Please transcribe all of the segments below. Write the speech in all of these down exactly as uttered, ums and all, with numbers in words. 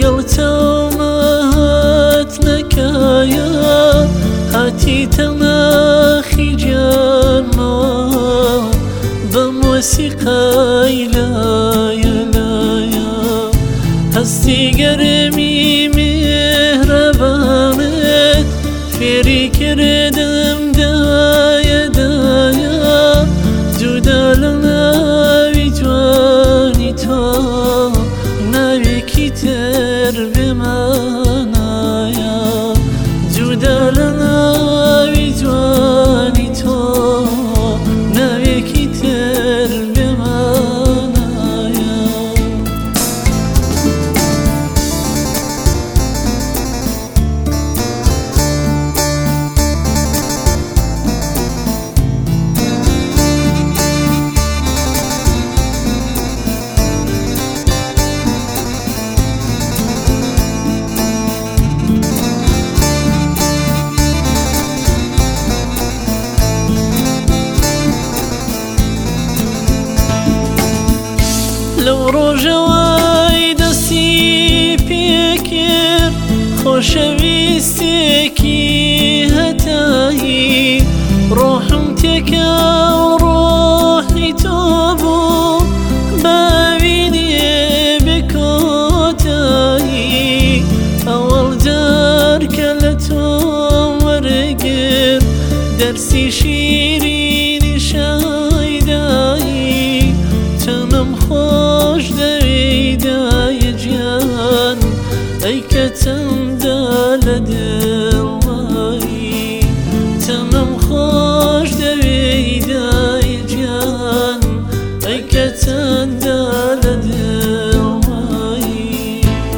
لەگەڵتەومەهات نەکایە هاتیتە ناخی گیانمەوە بەم وەسیقای لایە لایە هەستی گەرمی میهرەبانت فێری کردم دایە دایە جودا لە ناوی جوانی تۆ ناوێکی تر بێمانایە جودا لە ناوی جوانی تۆ ناوێکی تر بێمانایە لەو ڕۆژەوەی دەستی پێکرد خۆشەویستێکی هەتایی ڕۆحم تێکە و ڕۆحی تۆ بوو بەبینێ بێ کۆتایی ئەوەڵ جار کە لە تۆ وەرەگرت دەرسی شیرینی شایدایی تەنم خۆش دەوێی دایە گیان ئەی کە چەندە لە دڵوایی تەنم خۆش دەوێی دایە گیان ئەی کە چەندە لە دڵوایی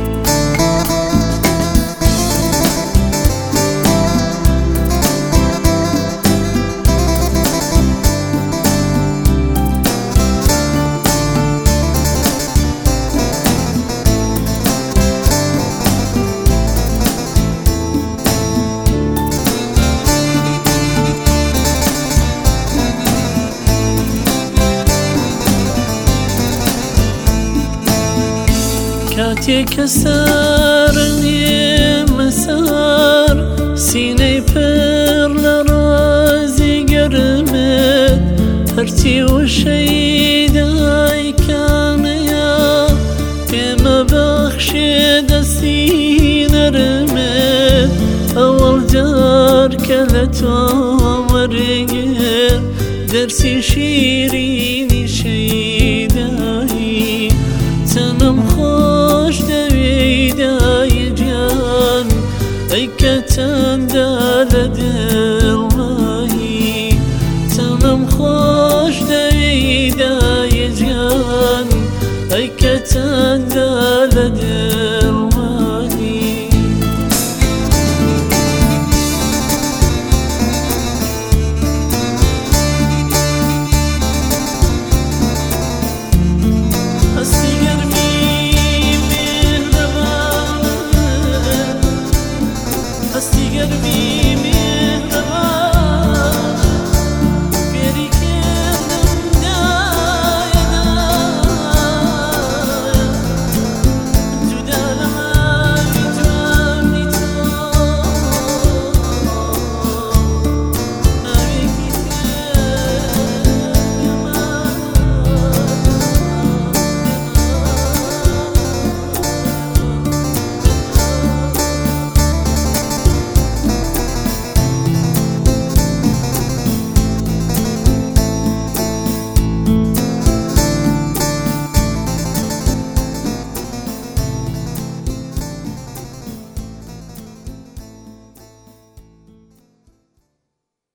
کاتێککە سارنێ مەسار سینەی پڕ لە ڕازی گەرمت هەرچی وشەی دایکانەیە پێمە بەخشێ دەستی نەرمت ئەوەڵ جار کە لە تۆ وەرەگرت دەرسی شیرینی شەیدایی تەنم خۆش دەوێی دایە گیان ئەی کە چەندە لە دڵوایی تەنم خۆش دەوێی دایە گیان ئەی کە چەندە لە دڵ